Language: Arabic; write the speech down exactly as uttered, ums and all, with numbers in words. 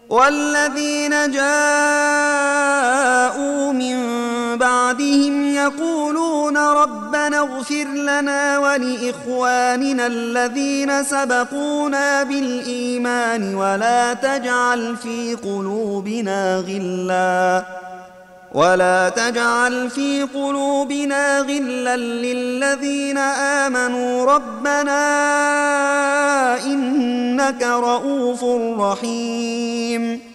والذين جاءوا من بعدهم يقولون ربنا اغفر لنا ولإخواننا الذين سبقونا بالإيمان ولا تجعل في قلوبنا غلا ولا تجعل في قلوبنا غلا للذين آمنوا ربنا إنك رؤوف رحيم